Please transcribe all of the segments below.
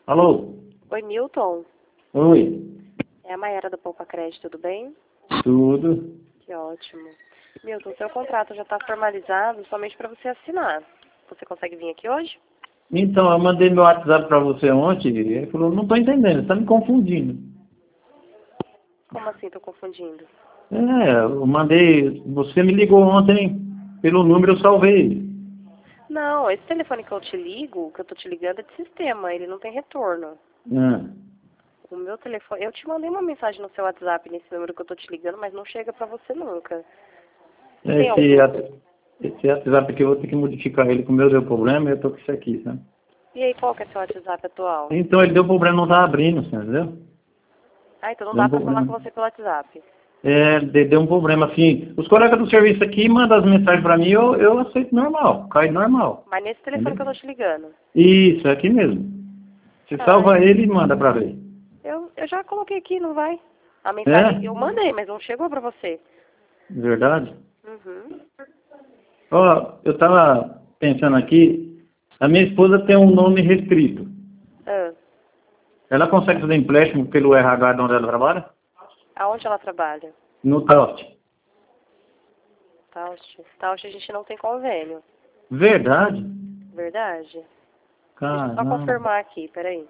Alô? Oi, Milton. Oi. É a Mayara do Poupa Crédito, tudo bem? Tudo. Que ótimo. Milton, seu contrato já está formalizado somente para você assinar. Você consegue vir aqui hoje? Então, eu mandei meu WhatsApp pra você ontem e ele falou, não tô entendendo, você tá me confundindo. Como assim, estou confundindo? Eu mandei, você me ligou ontem pelo número, eu salvei. Não, esse telefone que eu te ligo, que eu tô te ligando é de sistema, ele não tem retorno. Ah. O meu telefone, eu te mandei uma mensagem no seu WhatsApp nesse número que eu tô te ligando, mas não chega para você nunca. Tem Esse, algum? esse WhatsApp aqui eu vou ter que modificar ele, que o meu deu problema e eu tô com isso aqui, sabe? E aí, qual que é seu WhatsApp atual? Então ele deu problema, não tá abrindo, você entendeu? Ah, então não Deu dá um para falar problema. com você pelo WhatsApp. Deu um problema, assim. Os colegas do serviço aqui mandam as mensagens pra mim, eu aceito normal, cai normal. Mas nesse telefone que eu Entendeu? tô te ligando. Isso, é aqui mesmo. Você Ai, salva ele e manda pra ver. eu já coloquei aqui, não vai? A mensagem É? eu mandei, mas não chegou pra você. Verdade? Uhum. Ó, eu tava pensando aqui, a minha esposa tem um nome restrito. Ah, Ela consegue fazer empréstimo pelo RH de onde ela trabalha? aonde ela trabalha? No TAUST. Taust a gente não tem convênio. Verdade? Verdade? Deixa eu só Caramba. confirmar aqui, peraí.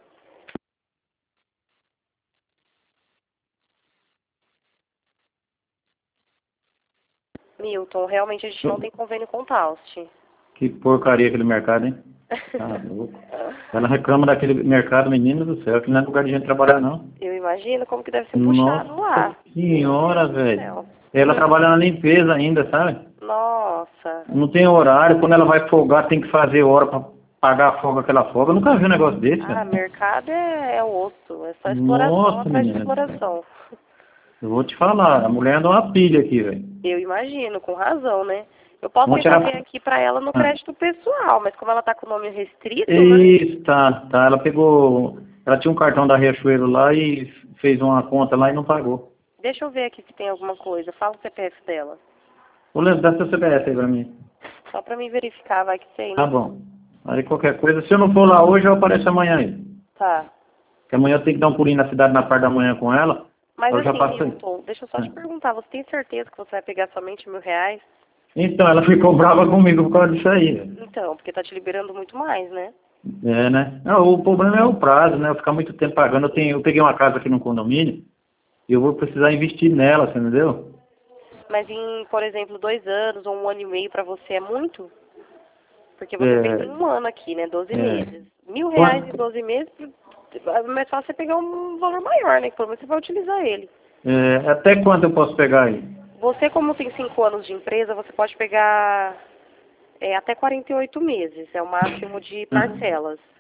Milton, realmente a gente não tem convênio com Taust. Que porcaria aquele mercado, hein? Tá louco. Ela reclama daquele mercado, menino do céu, que não é lugar de gente trabalhar, não. Eu imagino como que deve ser puxado Nossa lá. Meu senhora, Deus do velho. céu. Ela trabalha na limpeza ainda, sabe? Nossa. Não tem horário. Quando ela vai folgar, tem que fazer hora pra pagar a folga que ela folga. Eu nunca vi um negócio desse, Ah, velho. mercado é osso. É só exploração Nossa, atrás de menina do céu. exploração. Eu vou te falar, a mulher anda uma pilha aqui, velho. Eu imagino, com razão, né? Eu posso Ontem tentar ela... ver aqui pra ela no Ah, crédito pessoal, mas como ela tá com o nome restrito, né? isso, tá. Ela pegou... Ela tinha um cartão da Riachuelo lá e fez uma conta lá e não pagou. Deixa eu ver aqui se tem alguma coisa. Fala o CPF dela. Vou lembrar seu CPF aí pra mim. Só pra mim verificar, vai que sei, Tá né? bom. Aí qualquer coisa, se eu não for lá hoje, eu apareço amanhã aí. Tá. Porque amanhã eu tenho que dar um pulinho na cidade na parte da manhã com ela. Mas Eu já assim, passo aí. Milton, deixa eu só te Ah. perguntar, você tem certeza que você vai pegar somente R$ 1.000? Então, ela ficou brava comigo por causa disso aí, velho. Então, porque tá te liberando muito mais, né? É, né? Não, o problema é o prazo, né? Eu ficar muito tempo pagando. Eu peguei uma casa aqui no condomínio e eu vou precisar investir nela, você entendeu? Mas em, por exemplo, 2 anos ou 1 ano e meio pra você é muito? Porque você fez É, em 1 ano aqui, né? 12 é. meses. R$ 1.000 em Quanto, 12 meses, é mais fácil você pegar um valor maior, né? Que pelo menos você vai utilizar ele. até quanto eu posso pegar aí? Você, como tem 5 anos de empresa, você pode pegar até 48 meses. É o máximo de Ah, parcelas.